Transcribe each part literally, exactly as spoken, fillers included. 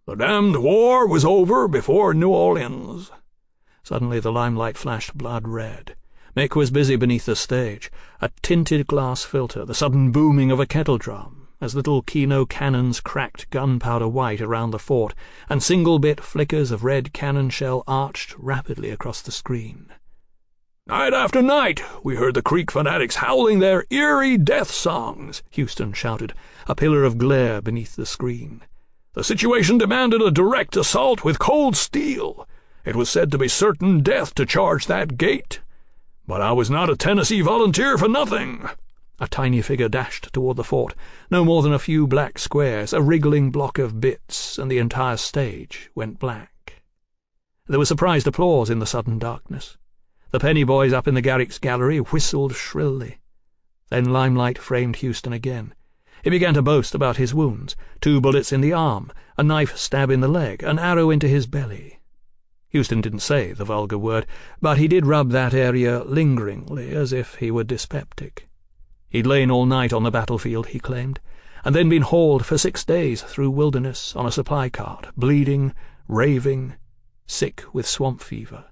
The damned war was over before New Orleans." Suddenly the limelight flashed blood red. Mick was busy beneath the stage, a tinted glass filter, the sudden booming of a kettle drum, as little Kino cannons cracked gunpowder white around the fort, and single-bit flickers of red cannon shell arched rapidly across the screen. "Night after night we heard the Creek fanatics howling their eerie death songs," Houston shouted, a pillar of glare beneath the screen. "The situation demanded a direct assault with cold steel. It was said to be certain death to charge that gate. But I was not a Tennessee volunteer for nothing." A tiny figure dashed toward the fort, no more than a few black squares, a wriggling block of bits, and the entire stage went black. There was surprised applause in the sudden darkness. The penny boys up in the Garrick's gallery whistled shrilly. Then limelight framed Houston again. He began to boast about his wounds, two bullets in the arm, a knife stab in the leg, an arrow into his belly. Houston didn't say the vulgar word, but he did rub that area lingeringly as if he were dyspeptic. He'd lain all night on the battlefield, he claimed, and then been hauled for six days through wilderness on a supply cart, bleeding, raving, sick with swamp fever.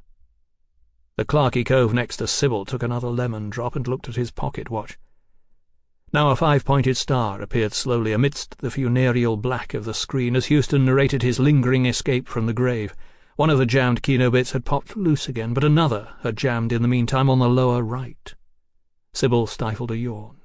The Clarky Cove next to Sybil took another lemon drop and looked at his pocket watch. Now a five-pointed star appeared slowly amidst the funereal black of the screen as Houston narrated his lingering escape from the grave. One of the jammed Kino bits had popped loose again, but another had jammed in the meantime on the lower right. Sybil stifled a yawn.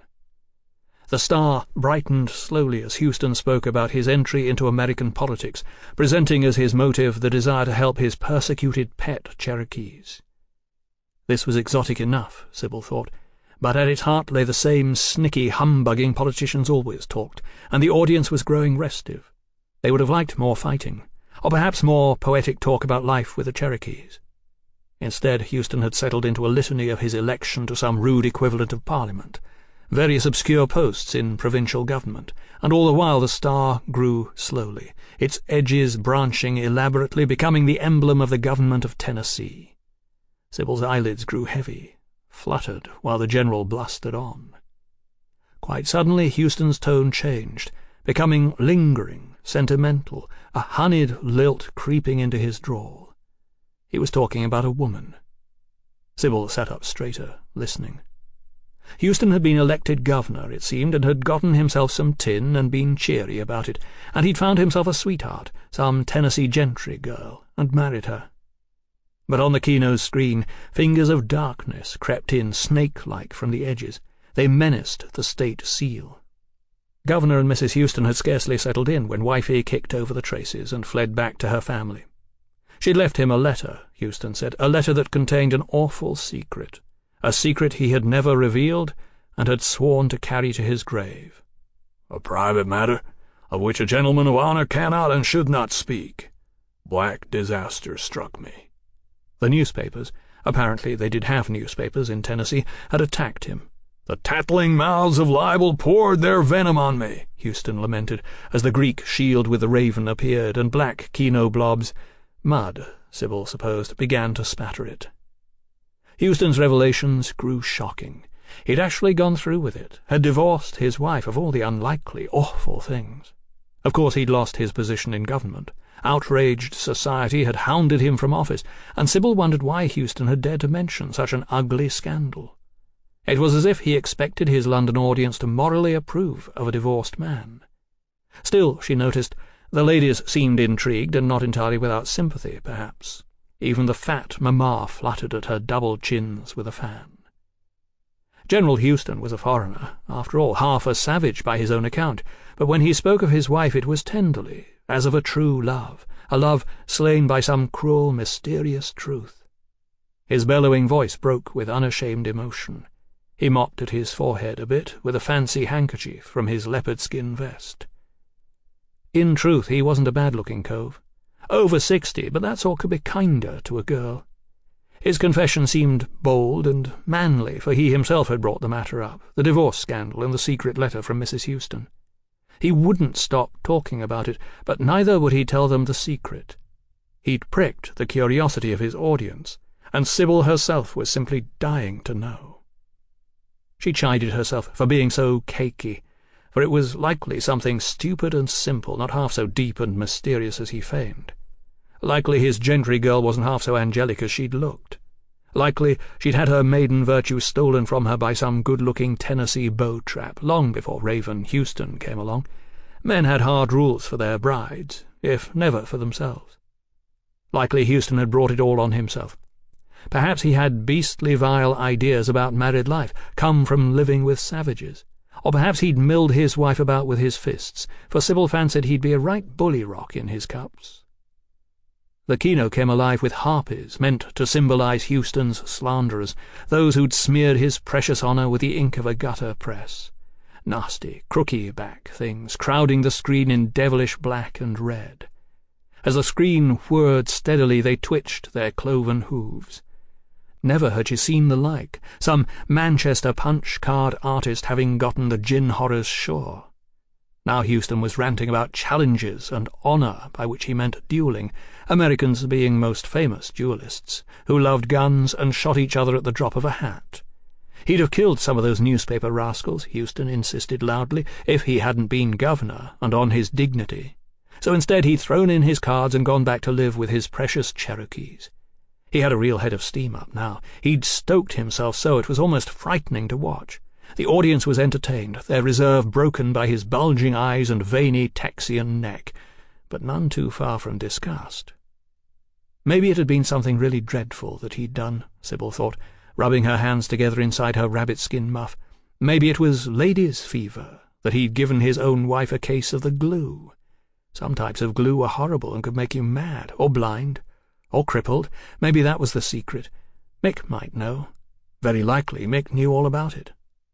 The star brightened slowly as Houston spoke about his entry into American politics, presenting as his motive the desire to help his persecuted pet Cherokees. This was exotic enough, Sybil thought, but at its heart lay the same snicky, humbugging politicians always talked, and the audience was growing restive. They would have liked more fighting, or perhaps more poetic talk about life with the Cherokees. Instead, Houston had settled into a litany of his election to some rude equivalent of Parliament, various obscure posts in provincial government, and all the while the star grew slowly, its edges branching elaborately, becoming the emblem of the government of Tennessee. Sybil's eyelids grew heavy, fluttered, while the general blustered on. Quite suddenly Houston's tone changed, becoming lingering, sentimental, a honeyed lilt creeping into his drawl. He was talking about a woman. Sybil sat up straighter, listening. Houston had been elected governor, it seemed, and had gotten himself some tin and been cheery about it, and he'd found himself a sweetheart, some Tennessee gentry girl, and married her. But on the Kino's screen, fingers of darkness crept in snake-like from the edges. They menaced the state seal. Governor and Missus Houston had scarcely settled in when Wifey kicked over the traces and fled back to her family. She'd left him a letter, Houston said, a letter that contained an awful secret, a secret he had never revealed and had sworn to carry to his grave. "A private matter, of which a gentleman of honor cannot and should not speak. Black disaster struck me." The newspapers, apparently they did have newspapers in Tennessee, had attacked him. "The tattling mouths of libel poured their venom on me," Houston lamented, as the Greek shield with the raven appeared, and black Kino blobs, mud, Sybil supposed, began to spatter it. Houston's revelations grew shocking. He'd actually gone through with it, had divorced his wife, of all the unlikely, awful things. Of course he'd lost his position in government. Outraged society had hounded him from office, and Sybil wondered why Houston had dared to mention such an ugly scandal. It was as if he expected his London audience to morally approve of a divorced man. Still, she noticed, the ladies seemed intrigued and not entirely without sympathy, perhaps. Even the fat mamma fluttered at her double chins with a fan. General Houston was a foreigner, after all, half a savage by his own account, but when he spoke of his wife it was tenderly, as of a true love, a love slain by some cruel, mysterious truth. His bellowing voice broke with unashamed emotion. He mopped at his forehead a bit with a fancy handkerchief from his leopard-skin vest. In truth, he wasn't a bad-looking cove. Over sixty, but that sort could be kinder to a girl. His confession seemed bold and manly, for he himself had brought the matter up, the divorce scandal and the secret letter from Missus Houston. He wouldn't stop talking about it, but neither would he tell them the secret. He'd pricked the curiosity of his audience, and Sybil herself was simply dying to know. She chided herself for being so cakey, for it was likely something stupid and simple, not half so deep and mysterious as he feigned. Likely his gentry girl wasn't half so angelic as she'd looked. Likely she'd had her maiden virtue stolen from her by some good-looking Tennessee beau-trap long before Raven Houston came along. Men had hard rules for their brides, if never for themselves. Likely Houston had brought it all on himself. Perhaps he had beastly vile ideas about married life, come from living with savages. Or perhaps he'd milled his wife about with his fists, for Sybil fancied he'd be a right bully-rock in his cups. The Kino came alive with harpies, meant to symbolize Houston's slanderers, those who'd smeared his precious honour with the ink of a gutter press. Nasty, crooky-back things, crowding the screen in devilish black and red. As the screen whirred steadily, they twitched their cloven hooves. Never had she seen the like, some Manchester punch-card artist having gotten the gin horrors sure. Now Houston was ranting about challenges and honour, by which he meant duelling, Americans being most famous duellists, who loved guns and shot each other at the drop of a hat. He'd have killed some of those newspaper rascals, Houston insisted loudly, if he hadn't been governor and on his dignity. So instead he'd thrown in his cards and gone back to live with his precious Cherokees. He had a real head of steam up now. He'd stoked himself so it was almost frightening to watch. The audience was entertained, their reserve broken by his bulging eyes and veiny Texian neck, but none too far from disgust. Maybe it had been something really dreadful that he'd done, Sybil thought, rubbing her hands together inside her rabbit-skin muff. Maybe it was ladies' fever, that he'd given his own wife a case of the glue. Some types of glue were horrible and could make you mad, or blind, or crippled. Maybe that was the secret. Mick might know. Very likely Mick knew all about it.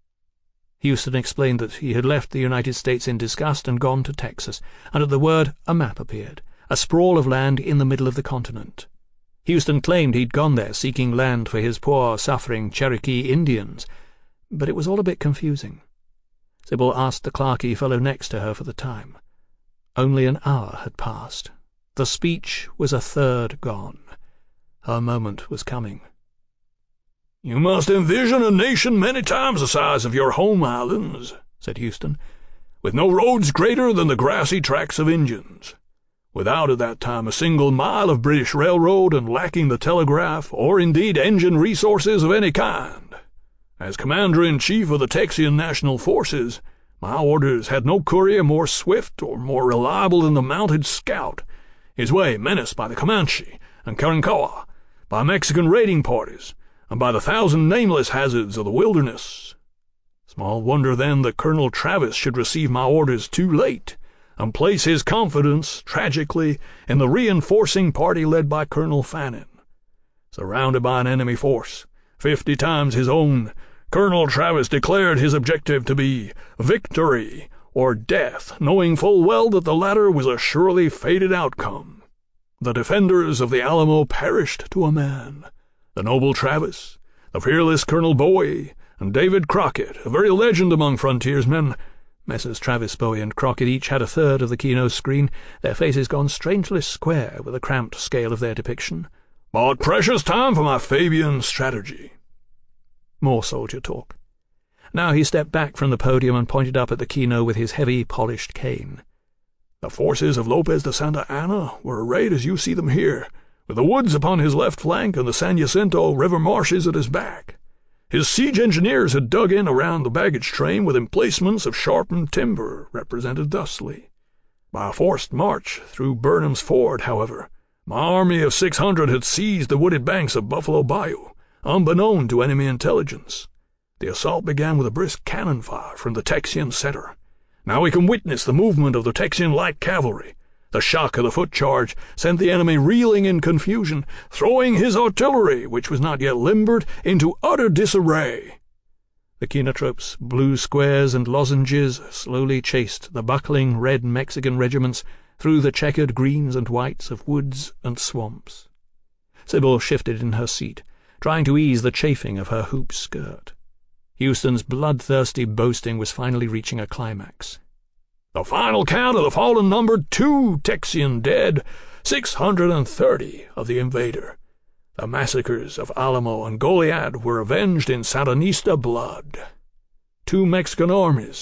Houston explained that he had left the United States in disgust and gone to Texas, and at the word a map appeared, a sprawl of land in the middle of the continent. Houston claimed he'd gone there seeking land for his poor, suffering Cherokee Indians, but it was all a bit confusing. Sybil asked the clerky fellow next to her for the time. Only an hour had passed. The speech was a third gone. Her moment was coming. "You must envision a nation many times the size of your home islands," said Houston, "with no roads greater than the grassy tracks of Indians, without at that time a single mile of British railroad and lacking the telegraph or indeed engine resources of any kind. As Commander-in-Chief of the Texian National Forces, my orders had no courier more swift or more reliable than the mounted scout, his way menaced by the Comanche and Karankawa, by Mexican raiding parties, and by the thousand nameless hazards of the wilderness. Small wonder, then, that Colonel Travis should receive my orders too late, and place his confidence, tragically, in the reinforcing party led by Colonel Fannin. Surrounded by an enemy force, fifty times his own, Colonel Travis declared his objective to be victory or death, knowing full well that the latter was a surely fated outcome. The defenders of the Alamo perished to a man. The noble Travis, the fearless Colonel Bowie, and David Crockett, a very legend among frontiersmen. Messrs. Travis, Bowie, and Crockett each had a third of the Kino screen, their faces gone strangely square with the cramped scale of their depiction. Bought precious time for my Fabian strategy. More soldier talk. Now he stepped back from the podium and pointed up at the Kino with his heavy, polished cane. The forces of Lopez de Santa Anna were arrayed as you see them here, with the woods upon his left flank and the San Jacinto River marshes at his back. His siege engineers had dug in around the baggage train with emplacements of sharpened timber, represented thusly. By a forced march through Burnham's Ford, however, my army of six hundred had seized the wooded banks of Buffalo Bayou, unbeknown to enemy intelligence. The assault began with a brisk cannon fire from the Texian center. Now we can witness the movement of the Texian light cavalry. The shock of the foot charge sent the enemy reeling in confusion, throwing his artillery, which was not yet limbered, into utter disarray. The Kinotropes, blue squares and lozenges slowly chased the buckling red Mexican regiments through the checkered greens and whites of woods and swamps. Sybil shifted in her seat, trying to ease the chafing of her hoop skirt. Houston's bloodthirsty boasting was finally reaching a climax. The final count of the fallen numbered two Texian dead, six hundred and thirty of the invader. The massacres of Alamo and Goliad were avenged in Sandinista blood. Two Mexican armies,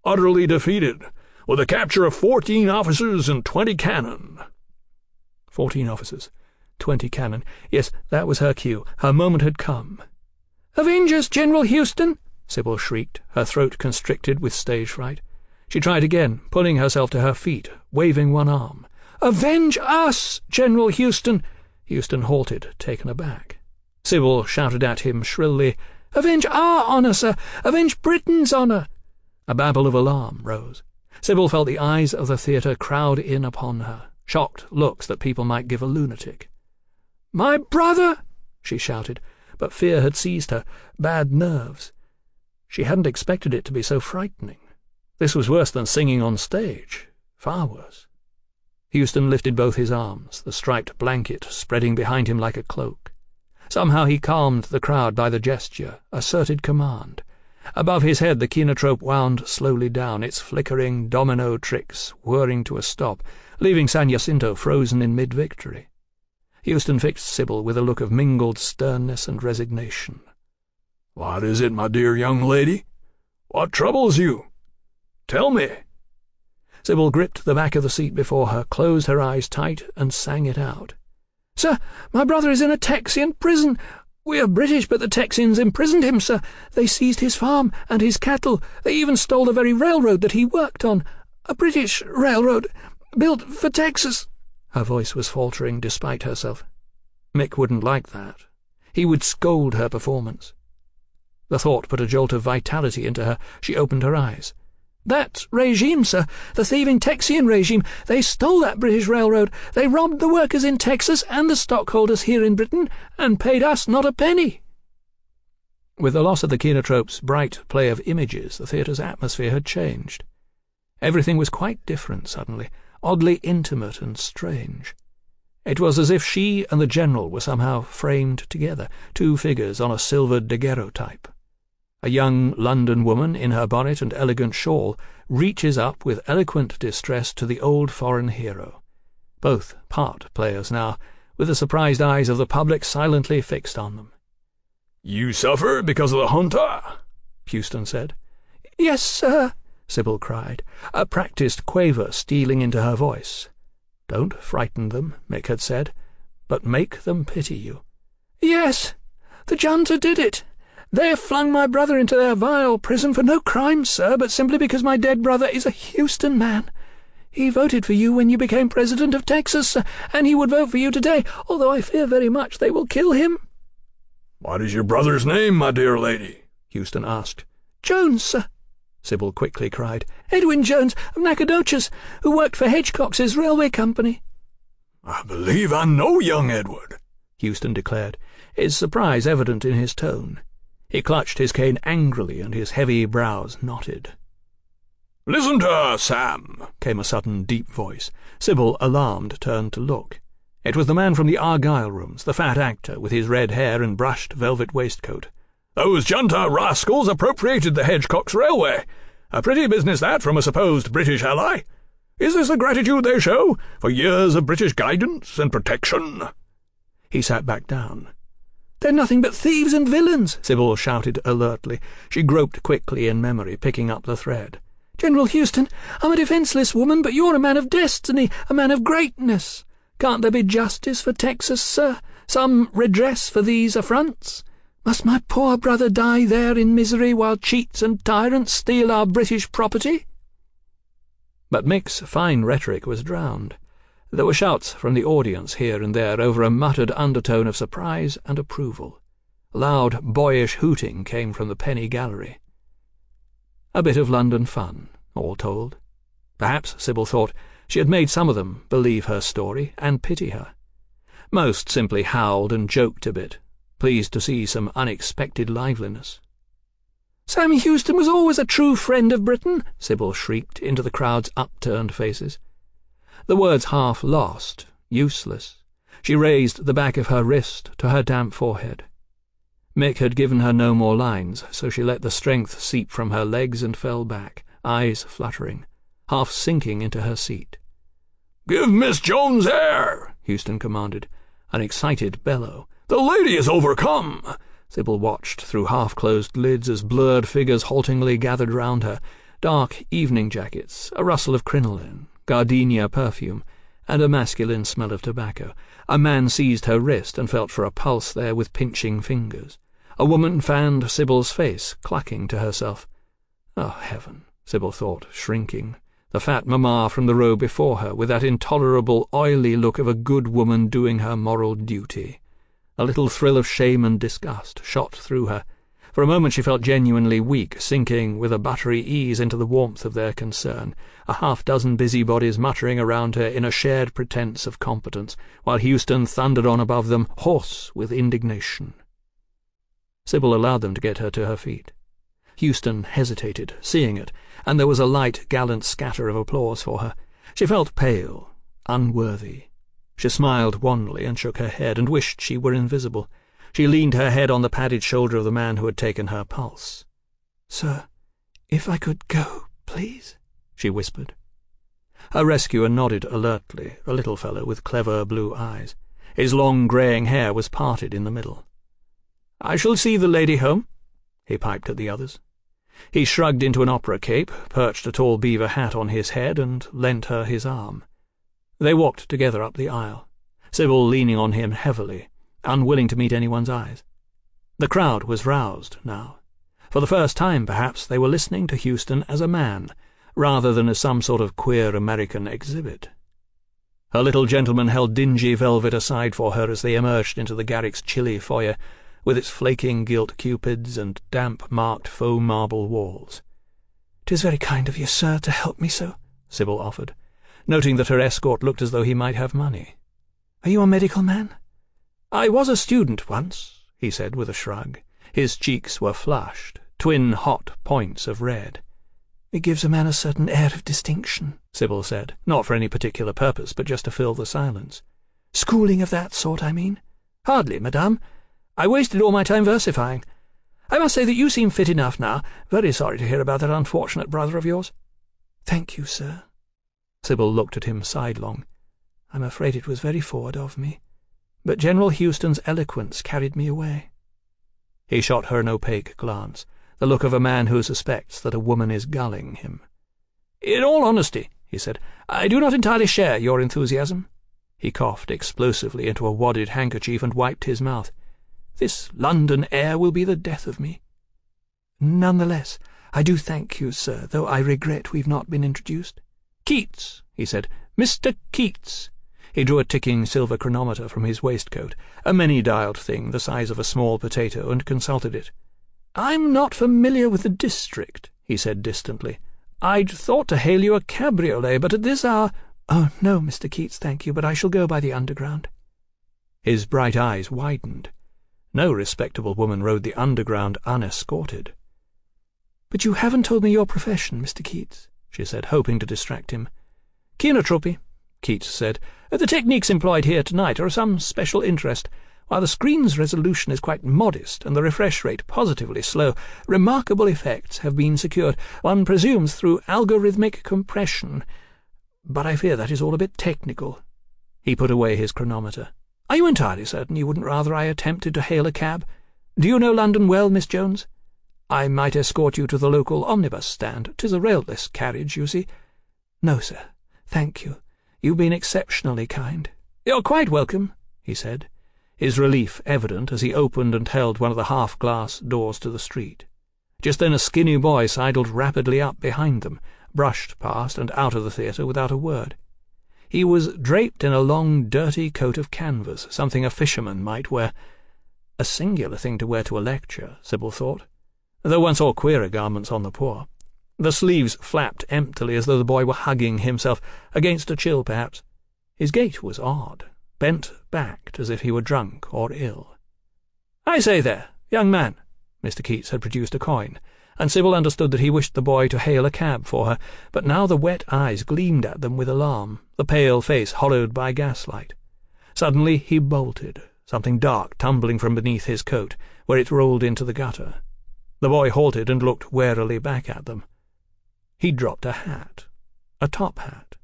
utterly defeated, with the capture of fourteen officers and twenty cannon. Fourteen officers, twenty cannon. Yes, that was her cue. Her moment had come. "Avenge us, General Houston!" Sybil shrieked, her throat constricted with stage fright. She tried again, pulling herself to her feet, waving one arm. "Avenge us, General Houston!" Houston halted, taken aback. Sybil shouted at him shrilly, "Avenge our honour, sir! Avenge Britain's honour!" A babble of alarm rose. Sybil felt the eyes of the theatre crowd in upon her, shocked looks that people might give a lunatic. "My brother!" she shouted, but fear had seized her, bad nerves. She hadn't expected it to be so frightening. This was worse than singing on stage, far worse. Houston lifted both his arms, the striped blanket spreading behind him like a cloak. Somehow he calmed the crowd by the gesture, asserted command. Above his head the kinotrope wound slowly down, its flickering domino tricks whirring to a stop, leaving San Jacinto frozen in mid-victory. Houston fixed Sybil with a look of mingled sternness and resignation. "What is it, my dear young lady? What troubles you? Tell me." Sybil gripped the back of the seat before her, closed her eyes tight, and sang it out. "Sir, my brother is in a Texian prison. We are British, but the Texians imprisoned him, sir. They seized his farm and his cattle. They even stole the very railroad that he worked on. A British railroad, built for Texas." Her voice was faltering despite herself. Mick wouldn't like that. He would scold her performance. The thought put a jolt of vitality into her. She opened her eyes. "That regime, sir, the thieving Texian regime, they stole that British railroad. They robbed the workers in Texas and the stockholders here in Britain, and paid us not a penny." With the loss of the kinotrope's bright play of images, the theatre's atmosphere had changed. Everything was quite different suddenly, oddly intimate and strange. It was as if she and the General were somehow framed together, two figures on a silvered daguerreotype. A young London woman, in her bonnet and elegant shawl, reaches up with eloquent distress to the old foreign hero. Both part players now, with the surprised eyes of the public silently fixed on them. "You suffer because of the junta?" Houston said. "Yes, sir," Sybil cried, a practised quaver stealing into her voice. "Don't frighten them," Mick had said, "but make them pity you." "Yes, the junta did it. They have flung my brother into their vile prison for no crime, sir, but simply because my dead brother is a Houston man. He voted for you when you became president of Texas, sir, and he would vote for you today, although I fear very much they will kill him." "What is your brother's name, my dear lady?" Houston asked. "Jones, sir," Sybil quickly cried. "Edwin Jones of Nacogdoches, who worked for Hedgecox's railway company." "I believe I know young Edward," Houston declared, his surprise evident in his tone. He clutched his cane angrily, and his heavy brows knotted. "Listen to her, Sam," came a sudden deep voice. Sybil, alarmed, turned to look. It was the man from the Argyle rooms, the fat actor, with his red hair and brushed velvet waistcoat. "Those junta rascals appropriated the Hedgecox Railway. A pretty business that from a supposed British ally. Is this the gratitude they show for years of British guidance and protection?" He sat back down. "They're nothing but thieves and villains," Sybil shouted alertly. She groped quickly in memory, picking up the thread. "General Houston, I'm a defenceless woman, but you're a man of destiny, a man of greatness. Can't there be justice for Texas, sir? Some redress for these affronts? Must my poor brother die there in misery while cheats and tyrants steal our British property?" But Mick's fine rhetoric was drowned. There were shouts from the audience here and there over a muttered undertone of surprise and approval. Loud, boyish hooting came from the penny gallery. A bit of London fun, all told. Perhaps, Sybil thought, she had made some of them believe her story and pity her. Most simply howled and joked a bit, pleased to see some unexpected liveliness. "Sam Houston was always a true friend of Britain," Sybil shrieked into the crowd's upturned faces. The words half lost, useless. She raised the back of her wrist to her damp forehead. Mick had given her no more lines, so she let the strength seep from her legs and fell back, eyes fluttering, half sinking into her seat. "Give Miss Jones air," Houston commanded, an excited bellow. "The lady is overcome." Sybil watched through half-closed lids as blurred figures haltingly gathered round her. dark evening jackets, a rustle of crinoline, gardenia perfume, and a masculine smell of tobacco. A man seized her wrist and felt for a pulse there with pinching fingers. A woman fanned Sybil's face, clucking to herself. Oh, heaven, Sybil thought, shrinking. The fat mamma from the row before her, with that intolerable, oily look of a good woman doing her moral duty. A little thrill of shame and disgust shot through her. For a moment she felt genuinely weak, sinking with a buttery ease into the warmth of their concern, a half-dozen busybodies muttering around her in a shared pretence of competence, while Houston thundered on above them, hoarse with indignation. Sybil allowed them to get her to her feet. Houston hesitated, seeing it, and there was a light, gallant scatter of applause for her. She felt pale, unworthy. She smiled wanly and shook her head, and wished she were invisible. She leaned her head on the padded shoulder of the man who had taken her pulse. "Sir, if I could go, please," she whispered. Her rescuer nodded alertly, a little fellow with clever blue eyes. His long greying hair was parted in the middle. "I shall see the lady home," he piped at the others. He shrugged into an opera cape, perched a tall beaver hat on his head, and lent her his arm. They walked together up the aisle, Sybil leaning on him heavily, unwilling to meet anyone's eyes. The crowd was roused now. For the first time, perhaps, they were listening to Houston as a man, rather than as some sort of queer American exhibit. Her little gentleman held dingy velvet aside for her as they emerged into the Garrick's chilly foyer, with its flaking gilt cupids and damp-marked faux marble walls. "'Tis very kind of you, sir, to help me so," Sybil offered, noting that her escort looked as though he might have money. "Are you a medical man?" "I was a student once," he said with a shrug. His cheeks were flushed, twin hot points of red. "It gives a man a certain air of distinction," Sybil said, not for any particular purpose, but just to fill the silence. "Schooling of that sort, I mean?" "Hardly, madame. I wasted all my time versifying. I must say that you seem fit enough now. Very sorry to hear about that unfortunate brother of yours." "Thank you, sir." Sybil looked at him sidelong. "I'm afraid it was very forward of me, but General Houston's eloquence carried me away." He shot her an opaque glance, the look of a man who suspects that a woman is gulling him. "In all honesty," he said, "I do not entirely share your enthusiasm." He coughed explosively into a wadded handkerchief and wiped his mouth. "This London air will be the death of me." "None the less, I do thank you, sir, though I regret we've not been introduced." "Keats," he said. "Mister Keats." He drew a ticking silver chronometer from his waistcoat, a many-dialed thing the size of a small potato, and consulted it. "I'm not familiar with the district," he said distantly. "I'd thought to hail you a cabriolet, but at this hour—" "Oh, no, Mister Keats, thank you, but I shall go by the Underground." His bright eyes widened. No respectable woman rode the Underground unescorted. "But you haven't told me your profession, Mister Keats," she said, hoping to distract him. "Kinotropy," Keats said. "The techniques employed here tonight are of some special interest. While the screen's resolution is quite modest and the refresh rate positively slow, remarkable effects have been secured, one presumes through algorithmic compression. But I fear that is all a bit technical." He put away his chronometer. "Are you entirely certain you wouldn't rather I attempted to hail a cab? Do you know London well, Miss Jones? I might escort you to the local omnibus stand. 'Tis a railless carriage, you see." "No, sir. Thank you. You've been exceptionally kind." "You're quite welcome," he said, his relief evident as he opened and held one of the half-glass doors to the street. Just then a skinny boy sidled rapidly up behind them, brushed past and out of the theatre without a word. He was draped in a long, dirty coat of canvas, something a fisherman might wear. A singular thing to wear to a lecture, Sybil thought, though one saw queerer garments on the poor. The sleeves flapped emptily as though the boy were hugging himself, against a chill perhaps. His gait was odd, bent backed as if he were drunk or ill. "I say there, young man." Mister Keats had produced a coin, and Sybil understood that he wished the boy to hail a cab for her, but now the wet eyes gleamed at them with alarm, the pale face hollowed by gaslight. Suddenly he bolted, something dark tumbling from beneath his coat, where it rolled into the gutter. The boy halted and looked warily back at them. He dropped a hat, a top hat.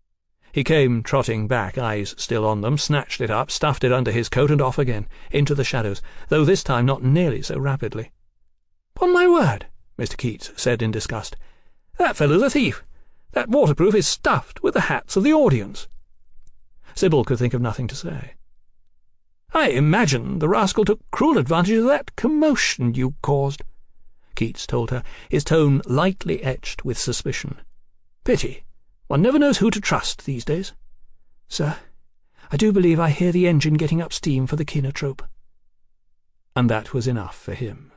He came trotting back, eyes still on them, snatched it up, stuffed it under his coat, and off again, into the shadows, though this time not nearly so rapidly. "'Pon my word," Mister Keats said in disgust, "That fellow's a thief. That waterproof is stuffed with the hats of the audience." Sybil could think of nothing to say. "I imagine the rascal took cruel advantage of that commotion you caused," Keats told her, his tone lightly etched with suspicion. "Pity. One never knows who to trust these days." "Sir, I do believe I hear the engine getting up steam for the Kinotrope." And that was enough for him.